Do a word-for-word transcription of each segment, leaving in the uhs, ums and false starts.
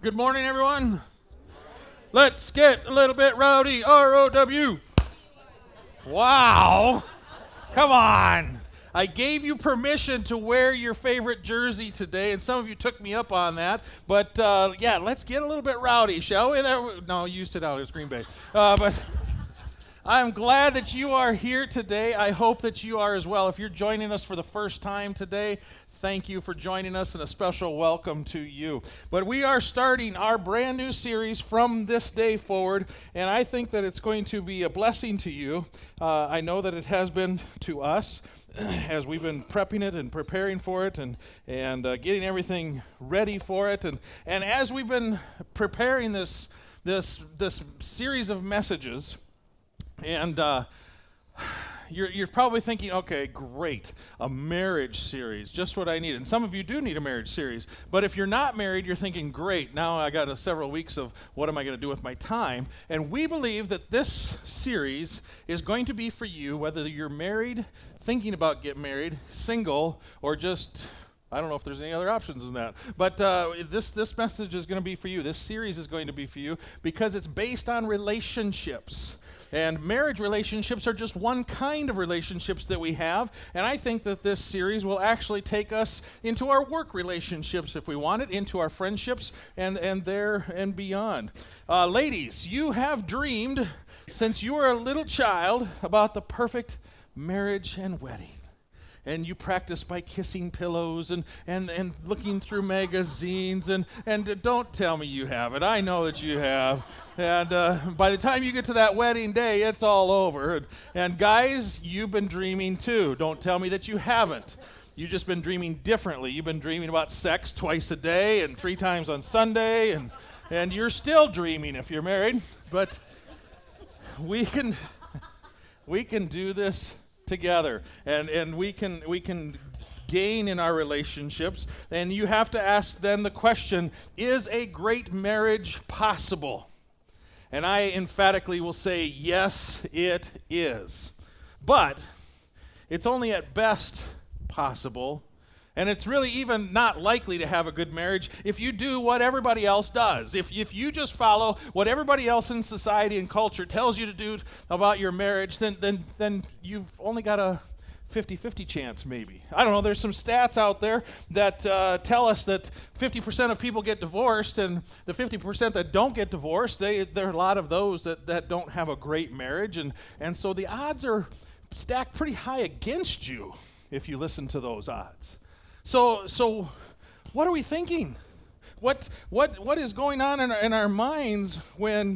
Good morning, everyone. Let's get a little bit rowdy, R O W. Wow. Come on. I gave you permission to wear your favorite jersey today, and some of you took me up on that. But, uh, yeah, let's get a little bit rowdy, shall we? There, no, you sit down. It's Green Bay. Uh, but I'm glad that you are here today. I hope that you are as well. If you're joining us for the first time today, thank you for joining us, and a special welcome to you. But we are starting our brand new series from this day forward, and I think that it's going to be a blessing to you. Uh, I know that it has been to us as we've been prepping it and preparing for it and, and uh, getting everything ready for it. And, and as we've been preparing this, this, this series of messages, and uh, You're, you're probably thinking, okay, great, a marriage series, just what I need. And some of you do need a marriage series. But if you're not married, you're thinking, great, now I got a several weeks of what am I going to do with my time. And we believe that this series is going to be for you, whether you're married, thinking about getting married, single, or just, I don't know if there's any other options than that. But uh, this, this message is going to be for you. This series is going to be for you because it's based on relationships. And marriage relationships are just one kind of relationships that we have. And I think that this series will actually take us into our work relationships, if we want it, into our friendships and, and there and beyond. Uh, ladies, you have dreamed since you were a little child about the perfect marriage and wedding. And you practice by kissing pillows and, and, and looking through magazines. And, and don't tell me you haven't. I know that you have. And uh, by the time you get to that wedding day, it's all over. And, and guys, you've been dreaming too. Don't tell me that you haven't. You've just been dreaming differently. You've been dreaming about sex twice a day and three times on Sunday. And, and you're still dreaming if you're married. But we can, we can do this together, and and we can we can gain in our relationships. And you have to ask then the question, is a great marriage possible? And I emphatically will say, yes, it is. But it's only at best possible, and it's really even not likely to have a good marriage if you do what everybody else does. If if you just follow what everybody else in society and culture tells you to do about your marriage, then then then you've only got a fifty-fifty chance maybe. I don't know, there's some stats out there that uh, tell us that fifty percent of people get divorced, and the fifty percent that don't get divorced, they, there are a lot of those that, that don't have a great marriage, and, and so the odds are stacked pretty high against you if you listen to those odds. So, so, what are we thinking? What, what, what is going on in our, in our minds when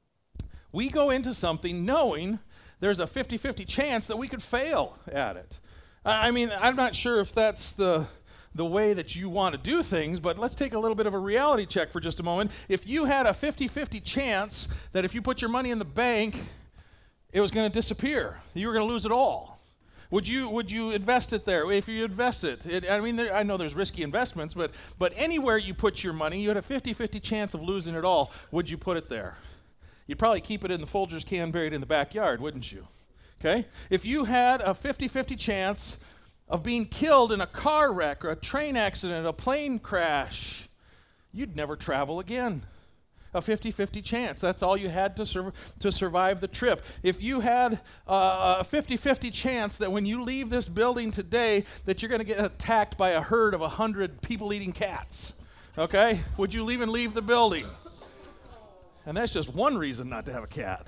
we go into something knowing there's a fifty-fifty chance that we could fail at it? I, I mean, I'm not sure if that's the the way that you want to do things, but let's take a little bit of a reality check for just a moment. If you had a fifty-fifty chance that if you put your money in the bank, it was going to disappear, you were going to lose it all, Would you would you invest it there? If you invest it, it I mean, there, I know there's risky investments, but but anywhere you put your money, you had a fifty-fifty chance of losing it all. Would you put it there? You'd probably keep it in the Folgers can buried in the backyard, wouldn't you? Okay? If you had a fifty-fifty chance of being killed in a car wreck or a train accident, a plane crash, you'd never travel again. A fifty-fifty chance. That's all you had to, sur- to survive the trip. If you had uh, a fifty-fifty chance that when you leave this building today that you're going to get attacked by a herd of one hundred people-eating cats, okay? Would you even leave the building? And that's just one reason not to have a cat.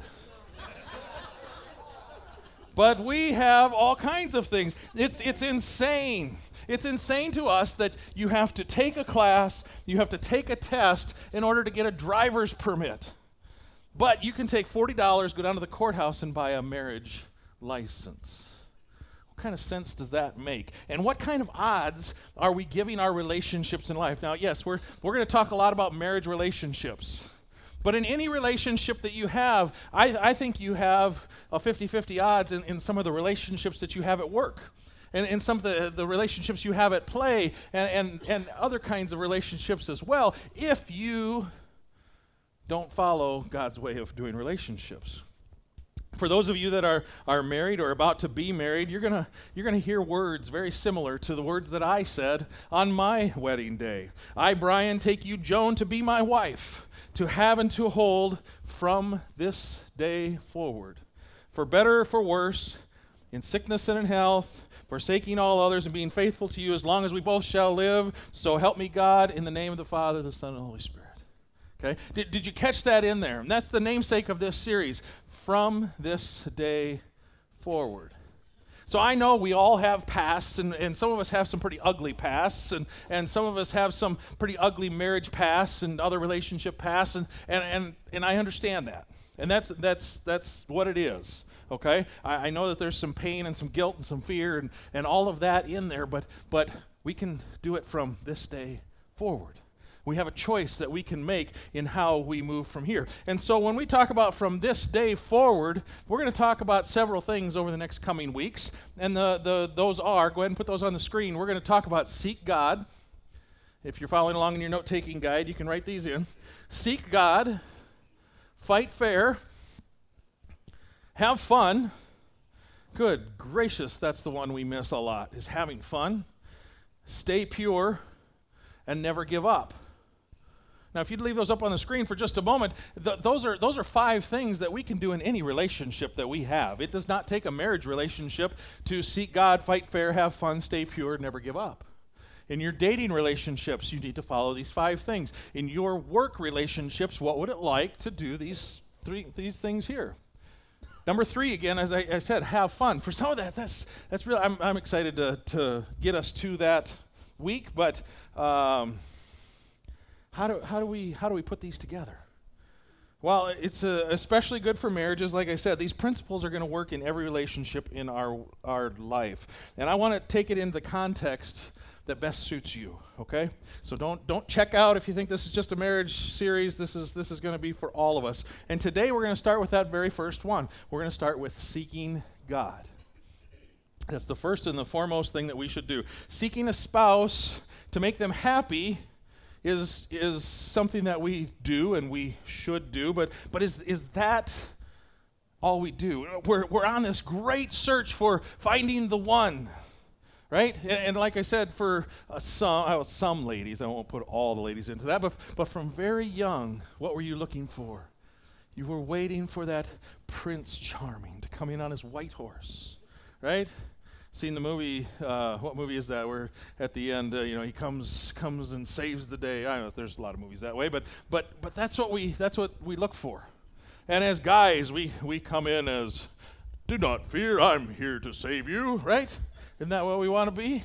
But we have all kinds of things. It's it's insane. It's insane to us that you have to take a class, you have to take a test in order to get a driver's permit. But you can take forty dollars, go down to the courthouse, and buy a marriage license. What kind of sense does that make? And what kind of odds are we giving our relationships in life? Now, yes, we're we're going to talk a lot about marriage relationships. But in any relationship that you have, I, I think you have a fifty-fifty odds in, in some of the relationships that you have at work. And in some of the, the relationships you have at play, and, and, and other kinds of relationships as well, if you don't follow God's way of doing relationships. For those of you that are, are married or about to be married, you're gonna you're gonna hear words very similar to the words that I said on my wedding day. I, Brian, take you, Joan, to be my wife, to have and to hold from this day forward. For better or for worse, in sickness and in health, forsaking all others and being faithful to you as long as we both shall live. So help me God, in the name of the Father, the Son, and the Holy Spirit. Okay? Did, did you catch that in there? And that's the namesake of this series, from this day forward. So I know we all have pasts, and, and some of us have some pretty ugly pasts, and, and some of us have some pretty ugly marriage pasts and other relationship pasts, and, and, and, and I understand that. And that's that's that's what it is. Okay? I, I know that there's some pain and some guilt and some fear and, and all of that in there, but but we can do it from this day forward. We have a choice that we can make in how we move from here. And so when we talk about from this day forward, we're going to talk about several things over the next coming weeks. And the, the those are, go ahead and put those on the screen. We're going to talk about seek God. If you're following along in your note-taking guide, you can write these in. Seek God, fight fair, have fun. Good gracious, that's the one we miss a lot, is having fun. Stay pure, and never give up. Now, if you'd leave those up on the screen for just a moment, th- those are those are five things that we can do in any relationship that we have. It does not take a marriage relationship to seek God, fight fair, have fun, stay pure, never give up. In your dating relationships, you need to follow these five things. In your work relationships, what would it like to do these three these things here? Number three, again, as I, I said, have fun. For some of that, that's that's really I'm I'm excited to to get us to that week, but. Um, How do how do we how do we put these together? Well, it's uh, especially good for marriages. Like I said, these principles are going to work in every relationship in our our life, and I want to take it into the context that best suits you. Okay, so don't don't check out if you think this is just a marriage series. This is this is going to be for all of us. And today we're going to start with that very first one. We're going to start with seeking God. That's the first and the foremost thing that we should do. Seeking a spouse to make them happy is is something that we do and we should do, but but is is that all we do? We're we're on this great search for finding the one, right? And, and like I said, for uh, some uh, some ladies, I won't put all the ladies into that, but but from very young, what were you looking for? You were waiting for that Prince Charming to come in on his white horse, right? Seen the movie, uh, what movie is that, where at the end, uh, you know, he comes comes and saves the day. I don't know if there's a lot of movies that way, but but but that's what we that's what we look for. And as guys, we, we come in as, do not fear, I'm here to save you, right? Isn't that what we want to be?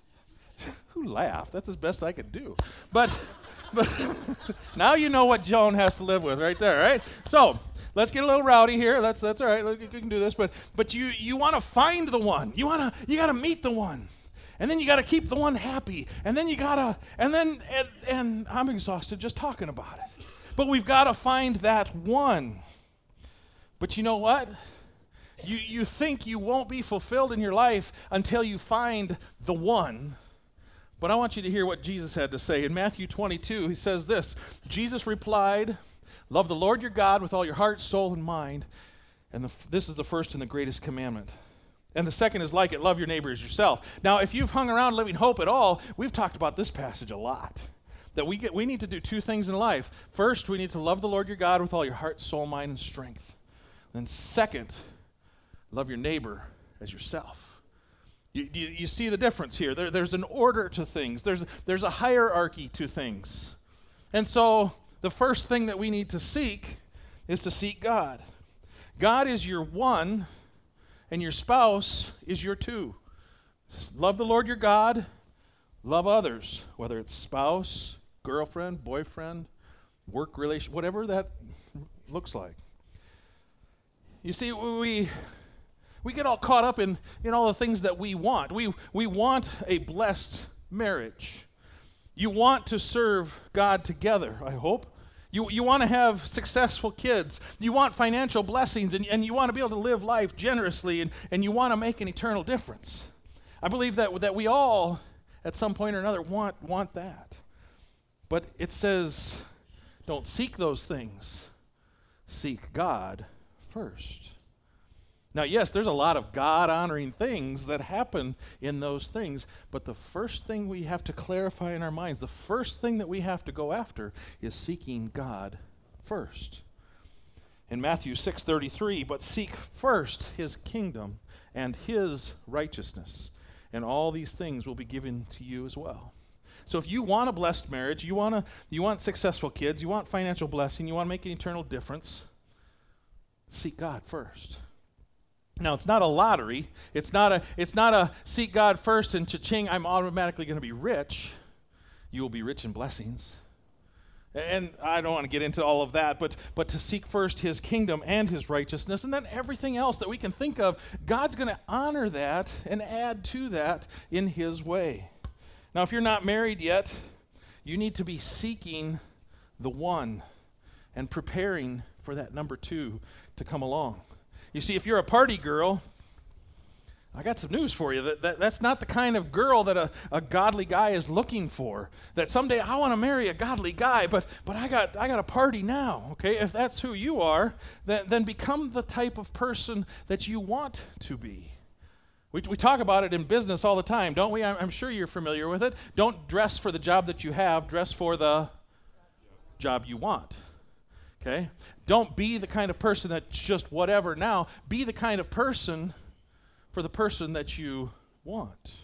Who laughed? That's as best I could do. But, but now you know what Joan has to live with right there, right? So, let's get a little rowdy here. That's that's all right. We can do this, but but you you want to find the one. You want to you got to meet the one, and then you got to keep the one happy, and then you gotta and then and, and I'm exhausted just talking about it. But we've got to find that one. But you know what? You you think you won't be fulfilled in your life until you find the one. But I want you to hear what Jesus had to say. In Matthew twenty-two, he says this. Jesus replied, love the Lord your God with all your heart, soul, and mind. And the, this is the first and the greatest commandment. And the second is like it, love your neighbor as yourself. Now, if you've hung around Living Hope at all, we've talked about this passage a lot. That we get, we need to do two things in life. First, we need to love the Lord your God with all your heart, soul, mind, and strength. Then second, love your neighbor as yourself. You, you, you see the difference here. There, there's an order to things. There's, there's a hierarchy to things. And so the first thing that we need to seek is to seek God. God is your one, and your spouse is your two. Love the Lord your God, love others, whether it's spouse, girlfriend, boyfriend, work relation, whatever that looks like. You see, we we get all caught up in, in all the things that we want. We we want a blessed marriage. You want to serve God together, I hope. You you want to have successful kids. You want financial blessings, and, and you want to be able to live life generously, and, and you want to make an eternal difference. I believe that, that we all, at some point or another, want, want that. But it says, don't seek those things. Seek God first. Now, yes, there's a lot of God-honoring things that happen in those things, but the first thing we have to clarify in our minds, the first thing that we have to go after is seeking God first. In Matthew six thirty-three, but seek first his kingdom and his righteousness, and all these things will be given to you as well. So if you want a blessed marriage, you want to, you want successful kids, you want financial blessing, you want to make an eternal difference, seek God first. Now, it's not a lottery. It's not a it's not a seek God first and cha-ching, I'm automatically going to be rich. You will be rich in blessings. And I don't want to get into all of that, but but to seek first his kingdom and his righteousness, and then everything else that we can think of, God's going to honor that and add to that in his way. Now, if you're not married yet, you need to be seeking the one and preparing for that number two to come along. You see, if you're a party girl, I got some news for you. That, that That's not the kind of girl that a, a godly guy is looking for. That someday I want to marry a godly guy, but but I got I got a party now. Okay, if that's who you are, then, then become the type of person that you want to be. We, we talk about it in business all the time, don't we? I'm, I'm sure you're familiar with it. Don't dress for the job that you have. Dress for the job you want. Okay? Don't be the kind of person that's just whatever now. Be the kind of person for the person that you want.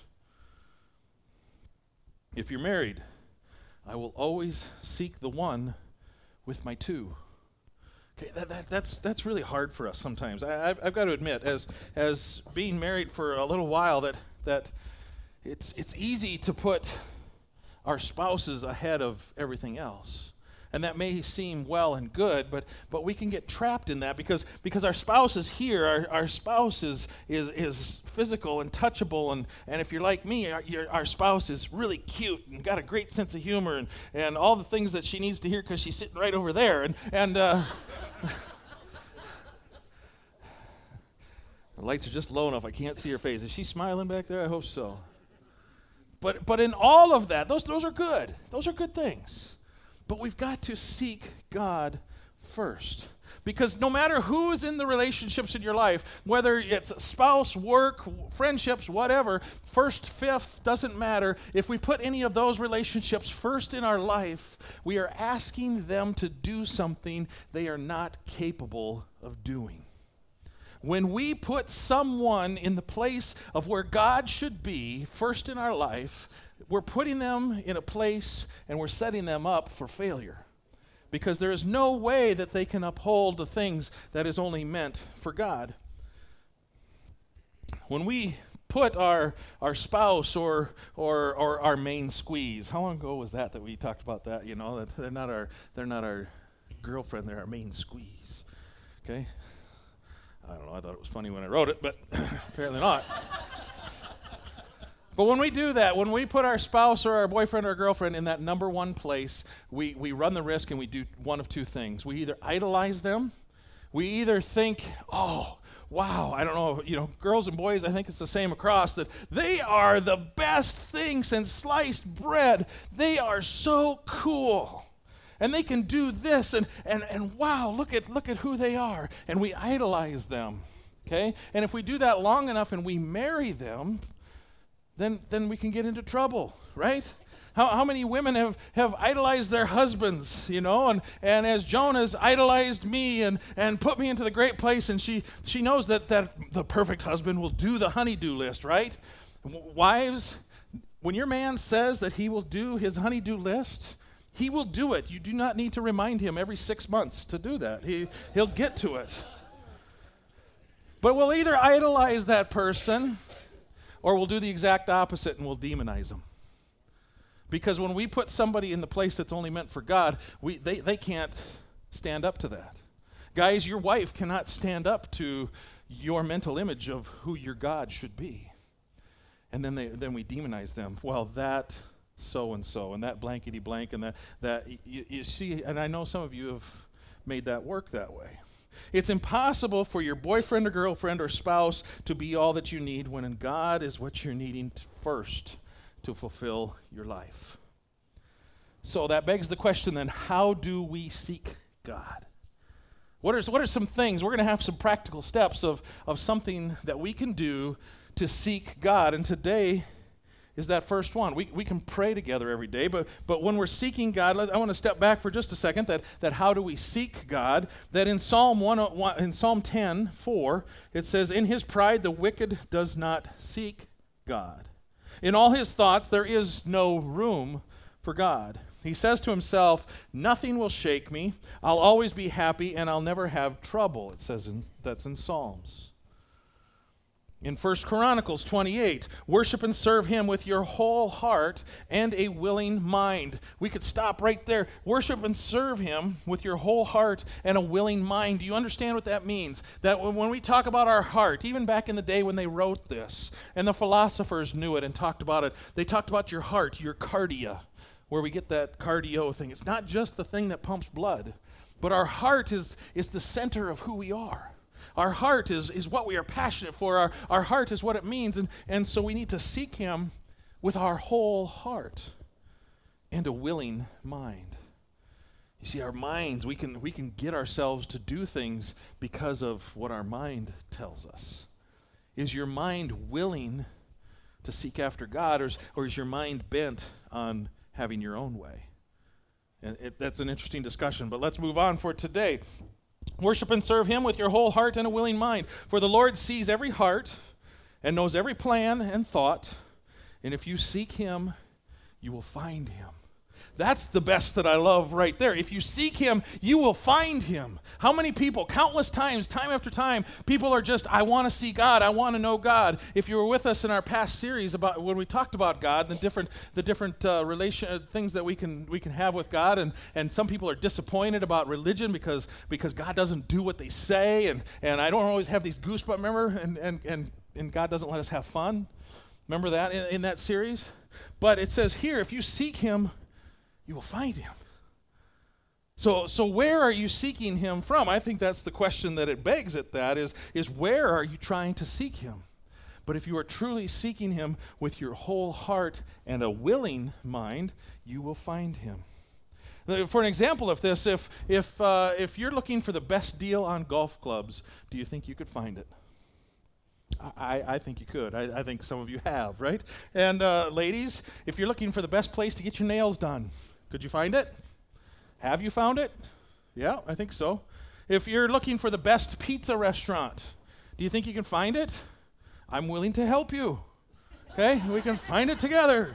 If you're married, I will always seek the one with my two. Okay, that, that, that's that's really hard for us sometimes. I, I've, I've got to admit, as as being married for a little while, that that it's it's easy to put our spouses ahead of everything else. And that may seem well and good, but but we can get trapped in that because because our spouse is here, our, our spouse is, is is physical and touchable, and, and if you're like me, our, your, our spouse is really cute and got a great sense of humor and, and all the things that she needs to hear because she's sitting right over there. And, and uh, the lights are just low enough, I can't see her face. Is she smiling back there? I hope so. But but in all of that, those those are good. Those are good things. But we've got to seek God first. Because no matter who's in the relationships in your life, whether it's spouse, work, friendships, whatever, first, fifth, doesn't matter. If we put any of those relationships first in our life, we are asking them to do something they are not capable of doing. When we put someone in the place of where God should be first in our life, we're putting them in a place and we're setting them up for failure. Because there is no way that they can uphold the things that is only meant for God. When we put our our spouse or or or our main squeeze, how long ago was that that we talked about that? You know, that they're not our they're not our girlfriend, they're our main squeeze. Okay? I don't know, I thought it was funny when I wrote it, but apparently not. But when we do that, when we put our spouse or our boyfriend or girlfriend in that number one place, we, we run the risk and we do one of two things. We either idolize them, we either think, oh, wow, I don't know, you know, girls and boys, I think it's the same across, that they are the best thing since sliced bread. They are so cool. And they can do this, and, and, and wow, look at look at who they are. And we idolize them, okay? And if we do that long enough and we marry them, then then we can get into trouble, right? How how many women have, have idolized their husbands, you know, and, and as Joan has idolized me and, and put me into the great place, and she, she knows that, that the perfect husband will do the honey-do list, right? W- wives, when your man says that he will do his honey-do list, he will do it. You do not need to remind him every six months to do that. He, he'll get to it. But we'll either idolize that person or we'll do the exact opposite and we'll demonize them. Because when we put somebody in the place that's only meant for God, we they, they can't stand up to that. Guys, your wife cannot stand up to your mental image of who your God should be. And then they then we demonize them. Well, that so-and-so and that blankety blank and that, that you, you see, and I know some of you have made that work that way. It's impossible for your boyfriend or girlfriend or spouse to be all that you need when God is what you're needing first to fulfill your life. So that begs the question then, how do we seek God? What are, what are some things? We're going to have some practical steps of, of something that we can do to seek God. And today is that first one. We, we can pray together every day, but, but when we're seeking God, I want to step back for just a second, that, that how do we seek God? That in Psalm one, in Psalm ten, four, it says, in his pride the wicked does not seek God. In all his thoughts there is no room for God. He says to himself, nothing will shake me. I'll always be happy and I'll never have trouble. It says in, that's in Psalms. In First Chronicles twenty-eight, worship and serve him with your whole heart and a willing mind. We could stop right there. Worship and serve him with your whole heart and a willing mind. Do you understand what that means? That when we talk about our heart, even back in the day when they wrote this, and the philosophers knew it and talked about it, they talked about your heart, your cardia, where we get that cardio thing. It's not just the thing that pumps blood, but our heart is, is the center of who we are. Our heart is, is what we are passionate for. Our, our heart is what it means. And, and so we need to seek him with our whole heart and a willing mind. You see, our minds, we can, we can get ourselves to do things because of what our mind tells us. Is your mind willing to seek after God, or is, or is your mind bent on having your own way? And it, that's an interesting discussion, but let's move on for today. Worship and serve him with your whole heart and a willing mind. For the Lord sees every heart and knows every plan and thought. And if you seek him, you will find him. That's the best that I love right there. If you seek him, you will find him. How many people, countless times, time after time, people are just, I want to see God, I want to know God. If you were with us in our past series about when we talked about God, the different the different uh, relation uh, things that we can we can have with God, and, and some people are disappointed about religion because because God doesn't do what they say, and, and I don't always have these goosebumps, remember, and, and, and, and God doesn't let us have fun. Remember that in, in that series? But it says here, if you seek him, you will find him. So so where are you seeking him from? I think that's the question that it begs at that is, is where are you trying to seek him? But if you are truly seeking him with your whole heart and a willing mind, you will find him. For an example of this, if if uh, if you're looking for the best deal on golf clubs, do you think you could find it? I, I think you could. I, I think some of you have, right? And uh, ladies, if you're looking for the best place to get your nails done, could you find it? Have you found it? Yeah, I think so. If you're looking for the best pizza restaurant, do you think you can find it? I'm willing to help you. Okay? We can find it together.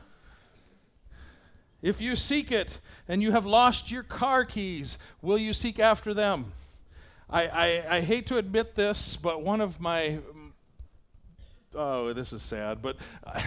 If you seek it and you have lost your car keys, will you seek after them? I, I, I hate to admit this, but one of my, oh, this is sad, but uh,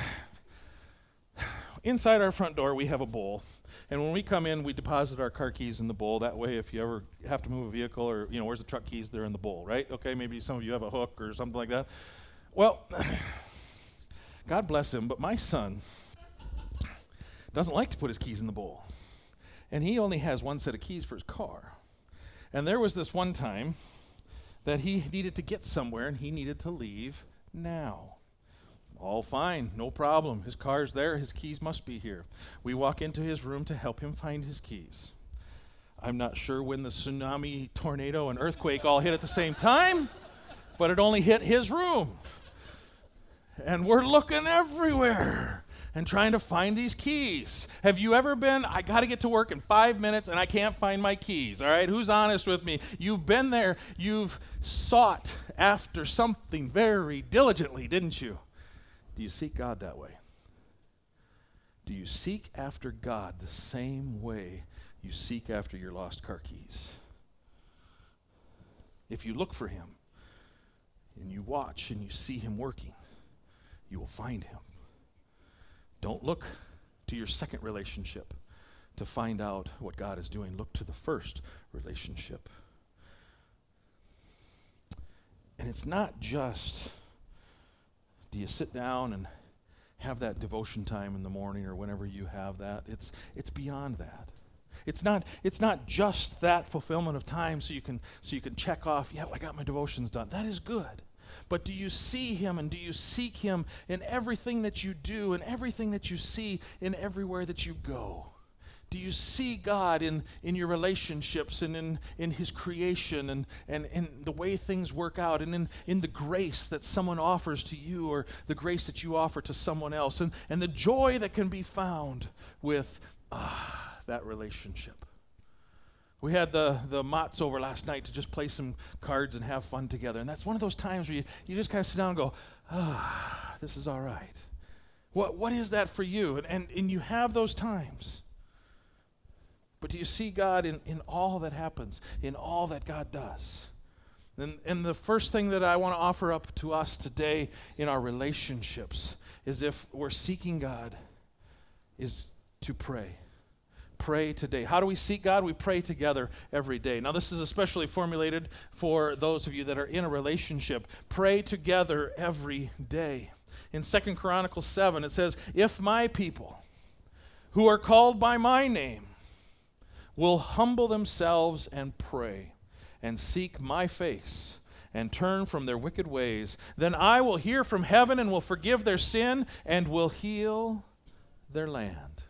inside our front door we have a bowl. And when we come in, we deposit our car keys in the bowl. That way, if you ever have to move a vehicle or, you know, where's the truck keys? They're in the bowl, right? Okay, maybe some of you have a hook or something like that. Well, God bless him, but my son doesn't like to put his keys in the bowl. And he only has one set of keys for his car. And there was this one time that he needed to get somewhere and he needed to leave now. All fine, no problem. His car's there, his keys must be here. We walk into his room to help him find his keys. I'm not sure when the tsunami, tornado, and earthquake all hit at the same time, but it only hit his room. And we're looking everywhere and trying to find these keys. Have you ever been, I got to get to work in five minutes and I can't find my keys, all right? Who's honest with me? You've been there. You've sought after something very diligently, didn't you? Do you seek God that way? Do you seek after God the same way you seek after your lost car keys? If you look for him and you watch and you see him working, you will find him. Don't look to your second relationship to find out what God is doing. Look to the first relationship. And it's not just, do you sit down and have that devotion time in the morning or whenever you have that? It's it's beyond that. It's not it's not just that fulfillment of time so you can so you can check off, yeah, I got my devotions done. That is good. But do you see him and do you seek him in everything that you do and everything that you see in everywhere that you go? Do you see God in, in your relationships and in, in his creation and, and, and the way things work out and in, in the grace that someone offers to you or the grace that you offer to someone else and, and the joy that can be found with ah, that relationship? We had the, the Motts over last night to just play some cards and have fun together. And that's one of those times where you, you just kind of sit down and go, ah, this is all right. What What is that for you? And, and, and you have those times. But do you see God in, in all that happens, in all that God does? And, and the first thing that I want to offer up to us today in our relationships is if we're seeking God, is to pray. Pray today. How do we seek God? We pray together every day. Now, this is especially formulated for those of you that are in a relationship. Pray together every day. In Second Chronicles seven, it says, if my people who are called by my name will humble themselves and pray and seek my face and turn from their wicked ways, then I will hear from heaven and will forgive their sin and will heal their land.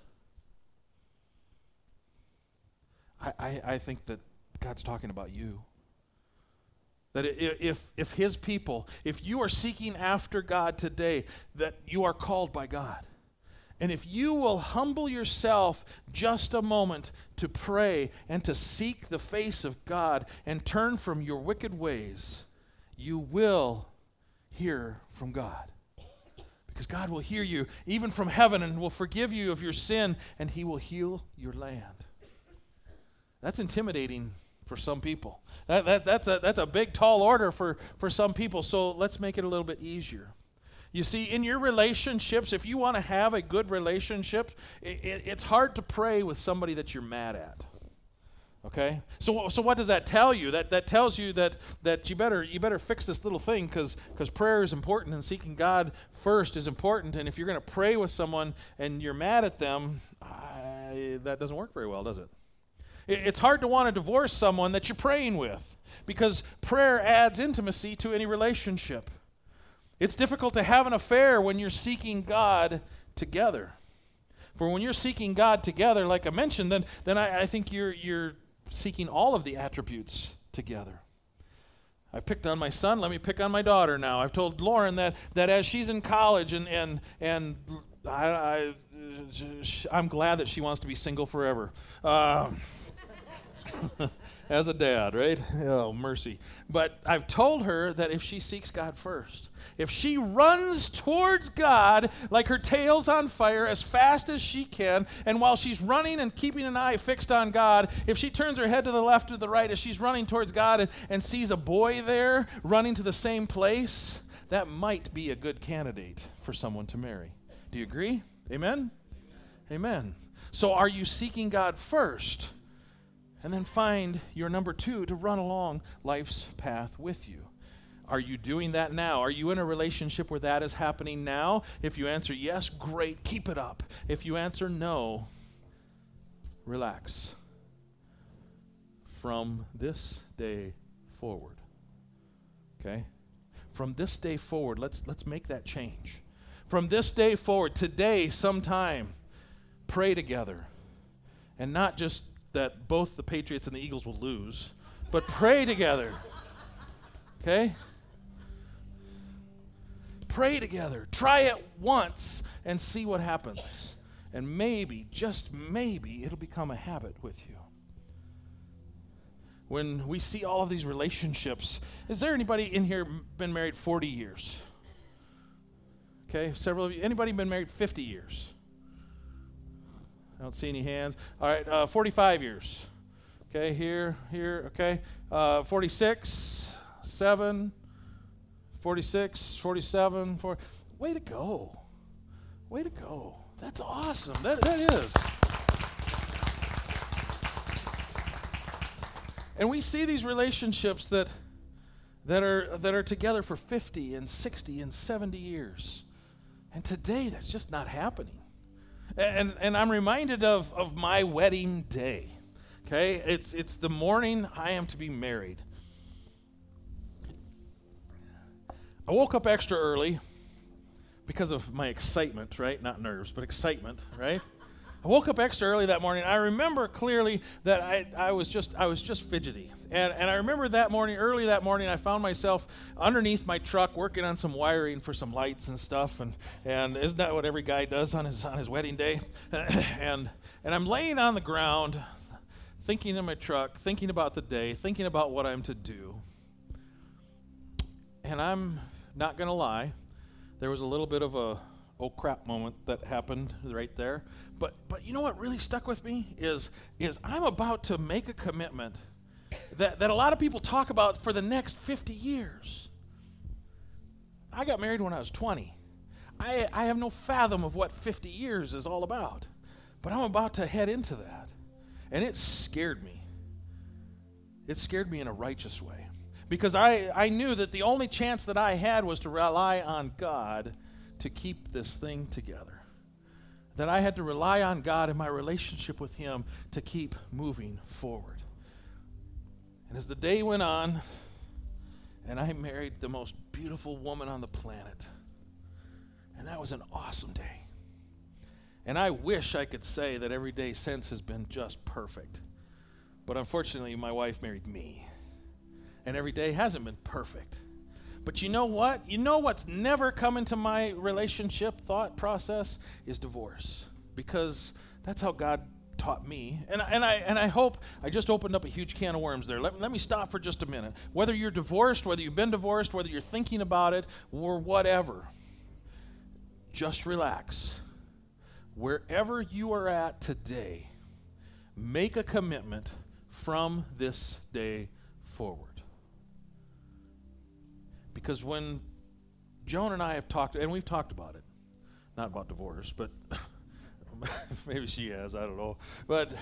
I, I, I think that God's talking about you. That if, if his people, if you are seeking after God today, that you are called by God. And if you will humble yourself just a moment to pray and to seek the face of God and turn from your wicked ways, you will hear from God. Because God will hear you even from heaven and will forgive you of your sin and he will heal your land. That's intimidating for some people. That, that, that's, a, that's a big, tall order for, for some people, so let's make it a little bit easier. You see, in your relationships, if you want to have a good relationship, it, it, it's hard to pray with somebody that you're mad at. Okay? So, so what does that tell you? That that tells you that that you better you better fix this little thing because because prayer is important and seeking God first is important. And if you're going to pray with someone and you're mad at them, I, that doesn't work very well, does it? it? It's hard to want to divorce someone that you're praying with because prayer adds intimacy to any relationship. It's difficult to have an affair when you're seeking God together. For when you're seeking God together, like I mentioned, then then I, I think you're you're seeking all of the attributes together. I picked on my son, let me pick on my daughter now. I've told Lauren that that as she's in college and and and I, I I'm glad that she wants to be single forever. Uh, as a dad, right? Oh, mercy. But I've told her that if she seeks God first, if she runs towards God like her tail's on fire as fast as she can, and while she's running and keeping an eye fixed on God, if she turns her head to the left or the right as she's running towards God and, and sees a boy there running to the same place, that might be a good candidate for someone to marry. Do you agree? Amen? Amen. So are you seeking God first? And then find your number two to run along life's path with you. Are you doing that now? Are you in a relationship where that is happening now? If you answer yes, great, keep it up. If you answer no, relax. From this day forward. Okay? From this day forward, let's let's make that change. From this day forward, today, sometime, pray together. And not just that both the Patriots and the Eagles will lose, but pray together. Okay? Pray together. Try it once and see what happens. And maybe, just maybe, it'll become a habit with you. When we see all of these relationships, is there anybody in here been married forty years? Okay, several of you. Anybody been married fifty years? I don't see any hands. All right, uh, forty-five years. Okay, here, here, okay. Uh, forty-six, seven, forty-six, forty-seven, four. Way to go. Way to go. That's awesome. That, that is. And we see these relationships that that are that are together for fifty and sixty and seventy years. And today that's just not happening. And and I'm reminded of, of my wedding day. Okay? It's it's the morning I am to be married. I woke up extra early because of my excitement, right? Not nerves, but excitement, right? I woke up extra early that morning. I remember clearly that I, I was just I was just fidgety. And and I remember that morning, early that morning, I found myself underneath my truck working on some wiring for some lights and stuff. And, and isn't that what every guy does on his on his wedding day? and and I'm laying on the ground, thinking in my truck, thinking about the day, thinking about what I'm to do. And I'm not going to lie, there was a little bit of a oh crap moment that happened right there. But but you know what really stuck with me is is I'm about to make a commitment that, that a lot of people talk about for the next fifty years. I got married when I was twenty. I I have no fathom of what fifty years is all about. But I'm about to head into that. And it scared me. It scared me in a righteous way. Because I, I knew that the only chance that I had was to rely on God to keep this thing together. That I had to rely on God and my relationship with Him to keep moving forward. And as the day went on, and I married the most beautiful woman on the planet, and that was an awesome day. And I wish I could say that every day since has been just perfect. But unfortunately, my wife married me. And every day hasn't been perfect. But you know what? You know what's never come into my relationship thought process is divorce. Because that's how God taught me. And, and, I, and I hope I just opened up a huge can of worms there. Let, let me stop for just a minute. Whether you're divorced, whether you've been divorced, whether you're thinking about it, or whatever, just relax. Wherever you are at today, make a commitment from this day forward. Because when Joan and I have talked, and we've talked about it, not about divorce, but maybe she has, I don't know. But,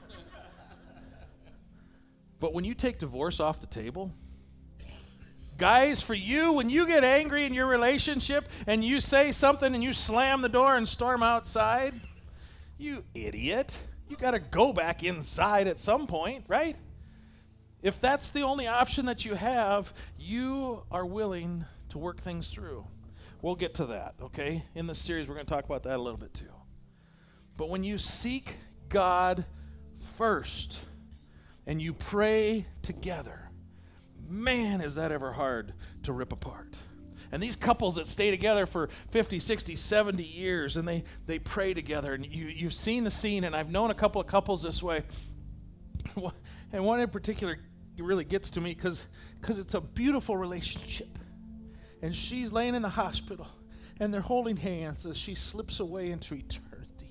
but when you take divorce off the table, guys, for you, when you get angry in your relationship and you say something and you slam the door and storm outside, you idiot, you got to go back inside at some point, right? If that's the only option that you have, you are willing to work things through. We'll get to that, okay? In this series, we're going to talk about that a little bit too. But when you seek God first and you pray together, man, is that ever hard to rip apart. And these couples that stay together for fifty, sixty, seventy years, and they, they pray together, and you, you've seen the scene, and I've known a couple of couples this way. And one in particular really gets to me because because it's a beautiful relationship. And she's laying in the hospital, and they're holding hands as she slips away into eternity.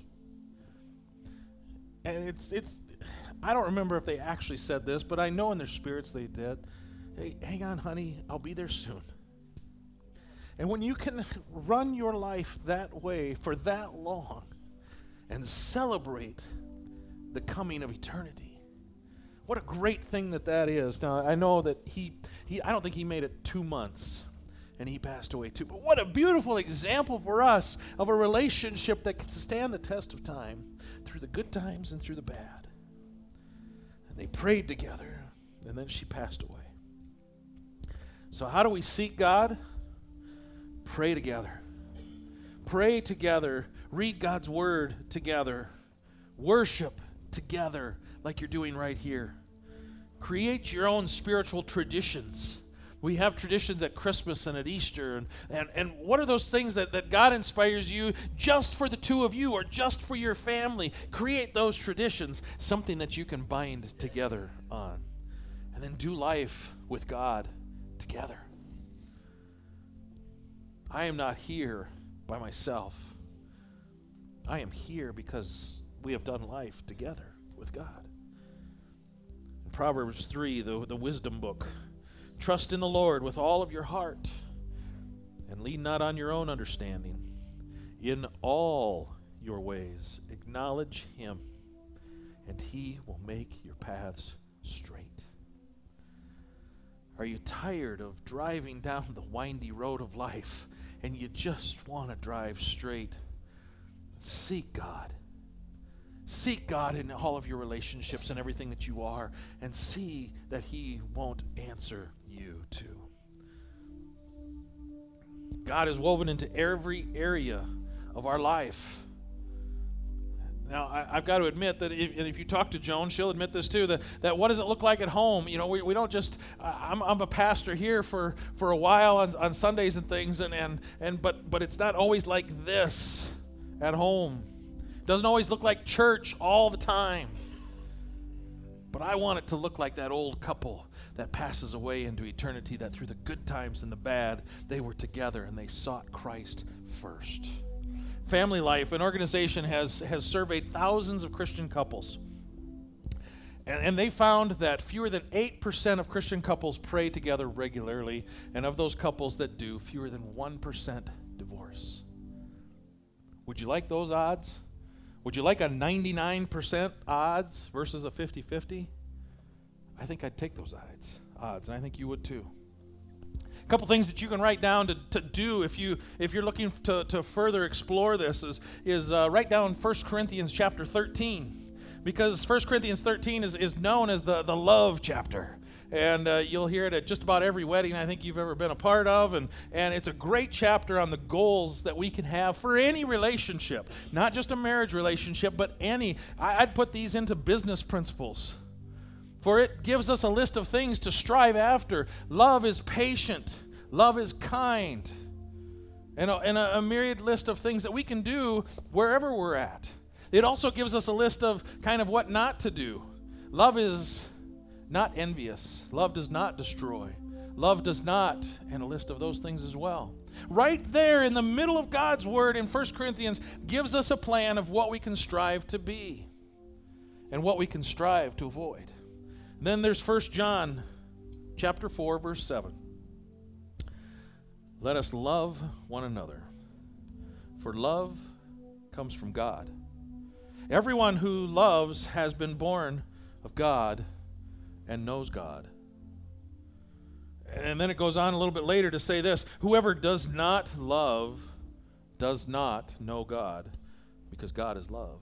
And it's, it's I don't remember if they actually said this, but I know in their spirits they did. Hey, hang on, honey, I'll be there soon. And when you can run your life that way for that long and celebrate the coming of eternity, what a great thing that that is. Now, I know that he, he, I don't think he made it two months, and he passed away too. But what a beautiful example for us of a relationship that can stand the test of time through the good times and through the bad. And they prayed together, and then she passed away. So how do we seek God? Pray together. Pray together. Read God's word together. Worship together. Like you're doing right here. Create your own spiritual traditions. We have traditions at Christmas and at Easter. And, and, and what are those things that, that God inspires you just for the two of you or just for your family? Create those traditions, something that you can bind together on. And then do life with God together. I am not here by myself. I am here because we have done life together with God. Proverbs three, the, the wisdom book. Trust in the Lord with all of your heart and lean not on your own understanding. In all your ways acknowledge Him, and He will make your paths straight. Are you tired of driving down the windy road of life and you just want to drive straight? Seek God. Seek God in all of your relationships and everything that you are, and see that He won't answer you too. God is woven into every area of our life. Now, I, I've got to admit that if, and if you talk to Joan, she'll admit this too, that, that what does it look like at home? You know, we, we don't just, uh, I'm, I'm a pastor here for, for a while on, on Sundays and things, and, and, and but, but it's not always like this at home. It doesn't always look like church all the time. But I want it to look like that old couple that passes away into eternity, that through the good times and the bad, they were together and they sought Christ first. Family Life, an organization, has, has surveyed thousands of Christian couples. And, and they found that fewer than eight percent of Christian couples pray together regularly. And of those couples that do, fewer than one percent divorce. Would you like those odds? Would you like a ninety-nine percent odds versus a fifty-fifty? I think I'd take those odds, odds, and I think you would too. A couple things that you can write down to, to do if you if you're looking to, to further explore this is is uh, write down First Corinthians chapter thirteen, because First Corinthians thirteen is, is known as the, the love chapter. And uh, you'll hear it at just about every wedding I think you've ever been a part of, and, and it's a great chapter on the goals that we can have for any relationship, not just a marriage relationship, but any. I, I'd put these into business principles. For it gives us a list of things to strive after. Love is patient. Love is kind. And a, and a, a myriad list of things that we can do wherever we're at. It also gives us a list of kind of what not to do. Love is not envious. Love does not destroy. Love does not, and a list of those things as well. Right there in the middle of God's word in First Corinthians gives us a plan of what we can strive to be and what we can strive to avoid. Then there's First John chapter four, verse seven. Let us love one another, for love comes from God. Everyone who loves has been born of God and knows God. And then it goes on a little bit later to say this: whoever does not love does not know God, because God is love.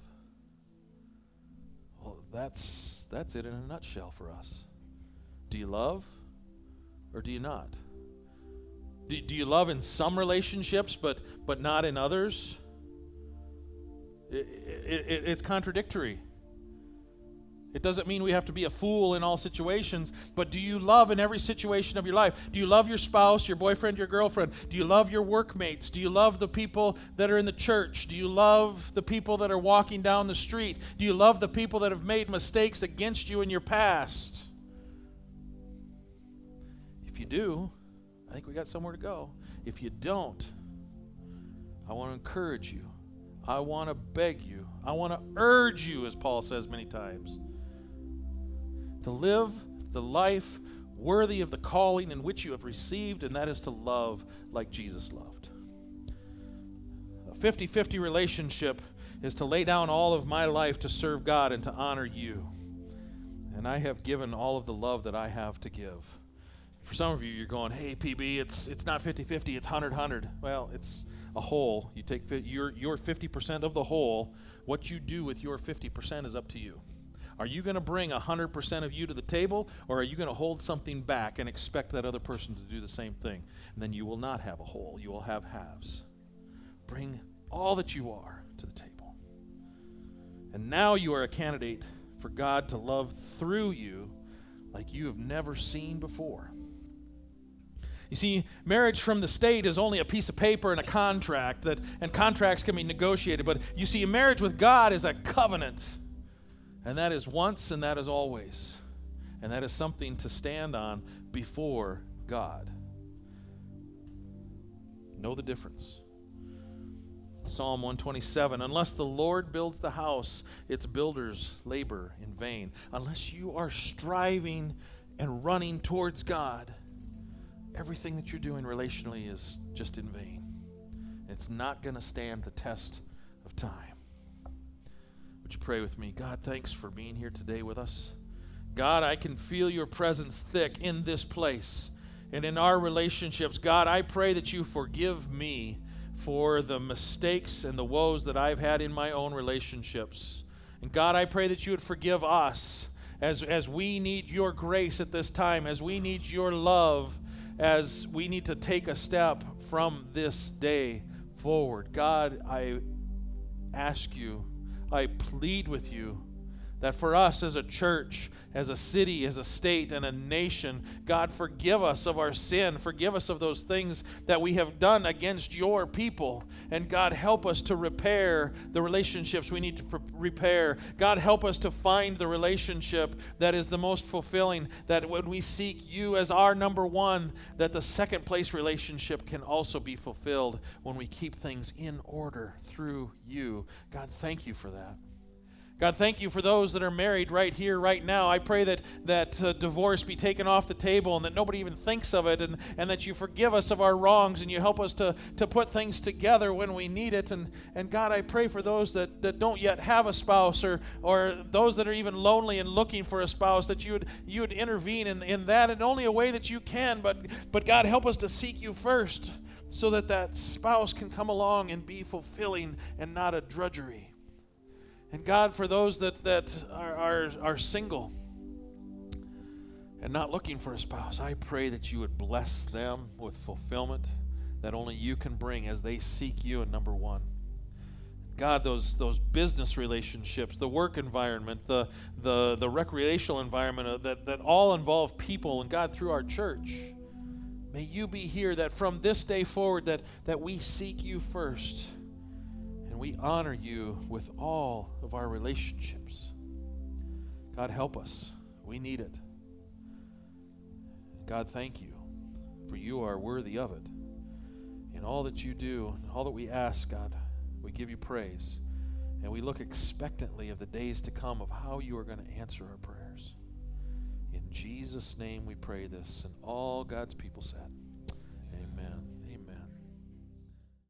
Well, that's that's it in a nutshell for us. Do you love or do you not? Do, do you love in some relationships but but not in others? It, it, it, it's contradictory. It doesn't mean we have to be a fool in all situations, but do you love in every situation of your life? Do you love your spouse, your boyfriend, your girlfriend? Do you love your workmates? Do you love the people that are in the church? Do you love the people that are walking down the street? Do you love the people that have made mistakes against you in your past? If you do, I think we got somewhere to go. If you don't, I want to encourage you. I want to beg you. I want to urge you, as Paul says many times, to live the life worthy of the calling in which you have received, and that is to love like Jesus loved. A fifty-fifty relationship is to lay down all of my life to serve God and to honor you. And I have given all of the love that I have to give. For some of you, you're going, hey, P B, it's it's not fifty-fifty, it's one hundred hundred. Well, it's a whole. You take fi- your, your fifty percent of the whole. What you do with your fifty percent is up to you. Are you going to bring one hundred percent of you to the table, or are you going to hold something back and expect that other person to do the same thing? And then you will not have a whole. You will have halves. Bring all that you are to the table. And now you are a candidate for God to love through you like you have never seen before. You see, marriage from the state is only a piece of paper and a contract, that, and contracts can be negotiated. But you see, a marriage with God is a covenant. And that is once and that is always. And that is something to stand on before God. Know the difference. Psalm one twenty-seven, unless the Lord builds the house, its builders labor in vain. Unless you are striving and running towards God, everything that you're doing relationally is just in vain. It's not going to stand the test of time. Would you pray with me? God, thanks for being here today with us. God, I can feel your presence thick in this place and in our relationships. God, I pray that you forgive me for the mistakes and the woes that I've had in my own relationships. And God, I pray that you would forgive us as, as we need your grace at this time, as we need your love, as we need to take a step from this day forward. God, I ask you, I plead with you that for us as a church, as a city, as a state, and a nation, God, forgive us of our sin. Forgive us of those things that we have done against your people. And God, help us to repair the relationships we need to pre- repair. God, help us to find the relationship that is the most fulfilling, that when we seek you as our number one, that the second place relationship can also be fulfilled when we keep things in order through you. God, thank you for that. God, thank you for those that are married right here, right now. I pray that that uh, divorce be taken off the table and that nobody even thinks of it, and, and that you forgive us of our wrongs and you help us to, to put things together when we need it. And, and God, I pray for those that, that don't yet have a spouse, or or those that are even lonely and looking for a spouse, that you would you would intervene in, in that in only a way that you can. But, but God, help us to seek you first so that that spouse can come along and be fulfilling and not a drudgery. And God, for those that, that are, are, are single and not looking for a spouse, I pray that you would bless them with fulfillment that only you can bring as they seek you in number one. God, those those business relationships, the work environment, the the, the recreational environment uh, that, that all involve people, and God, through our church, may you be here that from this day forward that, that we seek you first. And we honor you with all of our relationships. God, help us. We need it. God, thank you, for you are worthy of it. In all that you do, and all that we ask, God, we give you praise. And we look expectantly of the days to come of how you are going to answer our prayers. In Jesus' name we pray this, and all God's people said.